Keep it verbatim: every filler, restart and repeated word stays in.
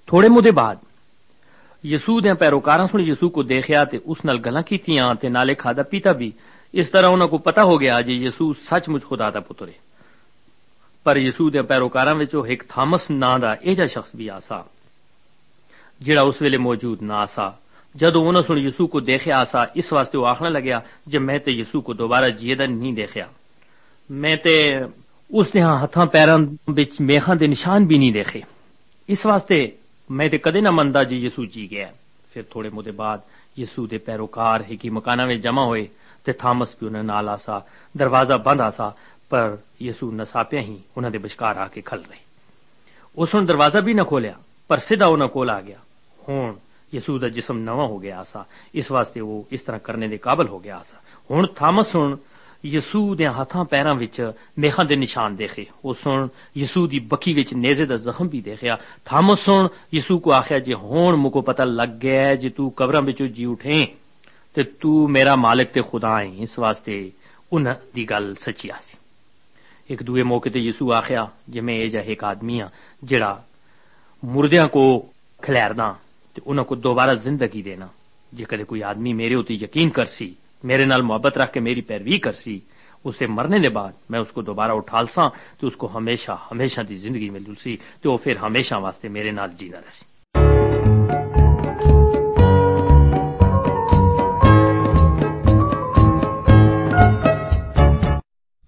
थोड़े मुदे बाद यसू दे पैरोकारां सुन यसू को देखिया ते उस नाल गल्लां कीतियां ते नाले खादा पीता भी। इस तरह उन्हां को पता हो गया जे यसू सचमुच खुदा दा पुत्र है। पर यसू दे पैरोकारां विच एक थामस नां दा एजा शख्स भी आसा जिहड़ा उस वेले मौजूद ना सा। जदों उन्हां सुन यसू को देखिया आसा, इस वास्ते वो आखना लग्या जे मैं ते यसू को दोबारा जियेदा नहीं देखिया, मैं ते उसदे हत्थां पैरां विच मेखां दे निशान भी नहीं देखे, इस वास्ते मैं ते कदे ना मनदा जे यसू जी गया। फिर थोड़े मुदे बाद यसू दे पैरोकार हिकी मकाना में जमा होए ते थामस भी उन्हां नाल आसा। दरवाजा बंद आसा पर यसू नसापिया ही उन्हां दे बश्कार आके खल रहे। उसने दरवाजा भी न खोलिया पर सीधा उन्हां कोल आ गया। हुण यसू दा जिस्म नवा हो गया आसा, इस वास्ते वो इस तरह करने दे काबिल हो गया आसा। हुण थामस सुन यसू दे हत्थां पैरां विच मेखां दे निशान देखे। वो सुन यसू दी बखी विच नेज़े दा जख्म भी देखिया। थामस सुन यसू को आख्या जे हुण मुको पता लग गया जे तू कबरां विचों जी उठे ते तू मेरा मालिक ते खुदा है। इस वास्ते उन्हां दी गल सच्ची आसी। एक दूए मौके ते यसू आख्या जे मैं एजा एक आदमी हां जिहड़ा मुर्दियां को खिलैरदा ते उन्हां को दोबारा जिंदगी देना। जे कदे कोई आदमी मेरे उत्ते यकीन करसी, मेरे नाल मोहब्बत रख के मेरी पैरवी करसी, उसके मरने के बाद मैं उसको दोबारा उठालसा तो उसको हमेशा हमेशा दी जिंदगी मिलूसी ते वो फिर हमेशा वास्ते मेरे नाल जीना रहसी।